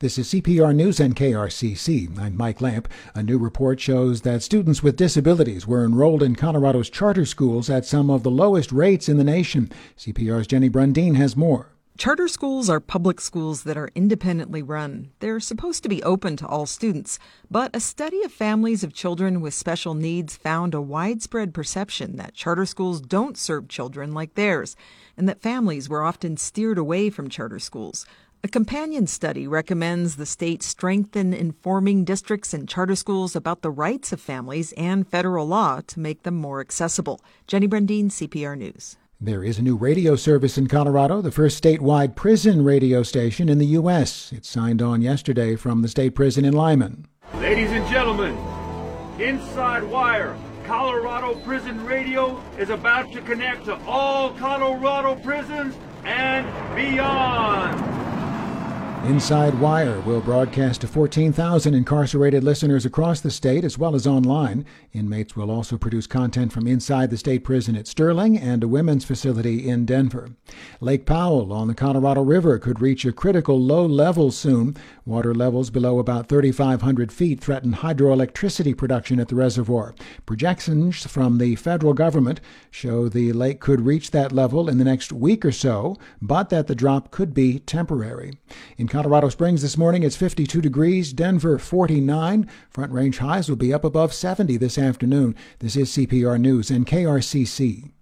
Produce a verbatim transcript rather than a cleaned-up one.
This is C P R News and K R C C. I'm Mike Lamp. A new report shows that students with disabilities were enrolled in Colorado's charter schools at some of the lowest rates in the nation. C P R's Jenny Brundin has more. Charter schools are public schools that are independently run. They're supposed to be open to all students, but a study of families of children with special needs found a widespread perception that charter schools don't serve children like theirs, and that families were often steered away from charter schools. A companion study recommends the state strengthen informing districts and charter schools about the rights of families and federal law to make them more accessible. Jenny Brundin, C P R News. There is a new radio service in Colorado, the first statewide prison radio station in the U S. It signed on yesterday from the state prison in Lyman. Ladies and gentlemen, Inside Wire, Colorado Prison Radio is about to connect to all Colorado prisons and beyond. Inside Wire will broadcast to fourteen thousand incarcerated listeners across the state as well as online. Inmates will also produce content from inside the state prison at Sterling and a women's facility in Denver. Lake Powell on the Colorado River could reach a critical low level soon. Water levels below about thirty-five hundred feet threaten hydroelectricity production at the reservoir. Projections from the federal government show the lake could reach that level in the next week or so, but that the drop could be temporary. In Colorado Springs this morning, it's fifty-two degrees, Denver forty-nine. Front Range highs will be up above seventy this afternoon. This is C P R News and K R C C.